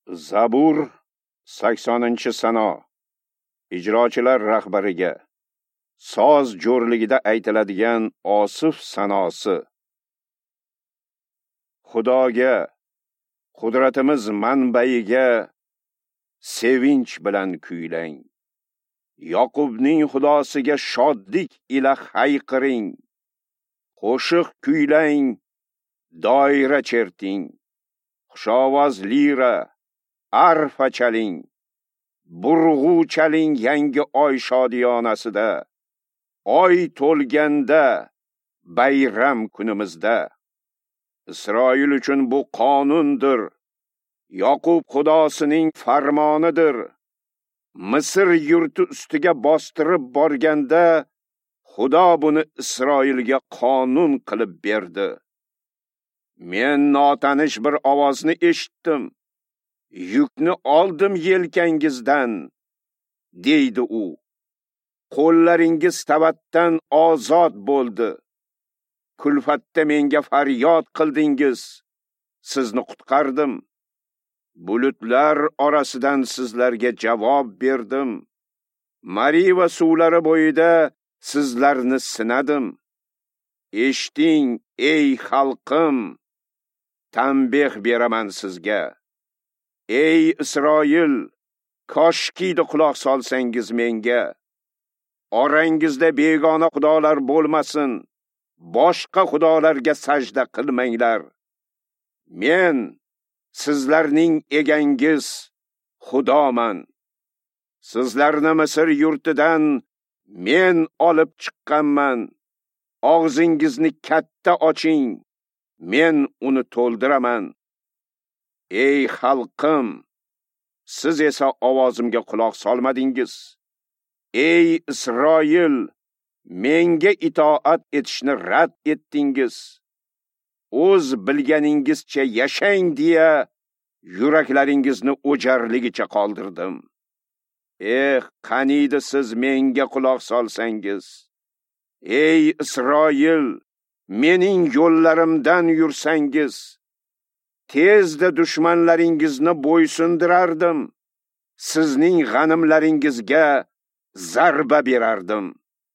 Zabur 80-sano. Ijrochilar rahbariga soz jo'rligida aytiladigan Osif sanosi. Xudoga, qudratimiz manbaiga sevinch bilan kuylang. Yoqubning Xudosiga shodlik ila hayqiring. Qo'shiq kuylang, doira cherting. Xushovoz lira, arfa chaling. Burg'u chaling yangi oy shodiyonasida. Oy to'lganda, bayram kunimizda. Isroil uchun bu qonundir. Yoqub Xudosining farmonidir. Misr yurti ustiga bostirib borganda, Xudo buni Isroilga qonun qilib berdi. Men notanish bir ovozni eshitdim. Yukni oldim yelkangizdan, deydi u. Qo'llaringiz tabatdan ozod bo'ldi. Kulfatda menga faryod qildingiz. Sizni qutqardim. Bulutlar orasidan sizlarga javob berdim. Mariva suvlari bo'yida sizlarni sinadim. Eshiting, ey xalqim, tanbeh beraman sizga. Ey Isroil, koshkiydi quloq solsangiz menga. Orangizda begona xudolar bo'lmasin. Boshqa xudolarga sajda qilmanglar. Men sizlarning egangiz Xudoman. Sizlarni Misr yurtidan men olib chiqqanman. Og'zingizni katta oching. Men uni to'ldiraman. Ey xalqim, siz esa ovozimga quloq solmadingiz. Ey Isroil, menga itoat etishni rad etdingiz. O'z bilganingizcha yashang deya yuraklaringizni o'jarligicha qoldirdim. Qaniydi siz menga quloq solsangiz. Ey Isroil, mening yo'llarimdan yursangiz, tezda dushmanlaringizni bo'ysundirardim. Sizning g'animlaringizga zarba berardim.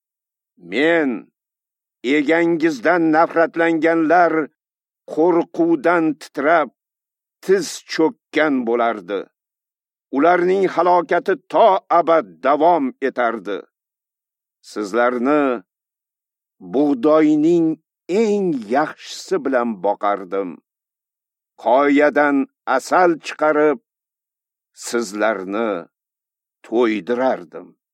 Men egangizdan nafratlanganlar qo'rquvdan titrab, tiz cho'kkan bo'lardi. Ularning halokati to abad davom etardi. Sizlarni bug'doyning eng yaxshisi bilan boqardim. Qoyadan asal chiqarib, sizlarni to'ydirardim.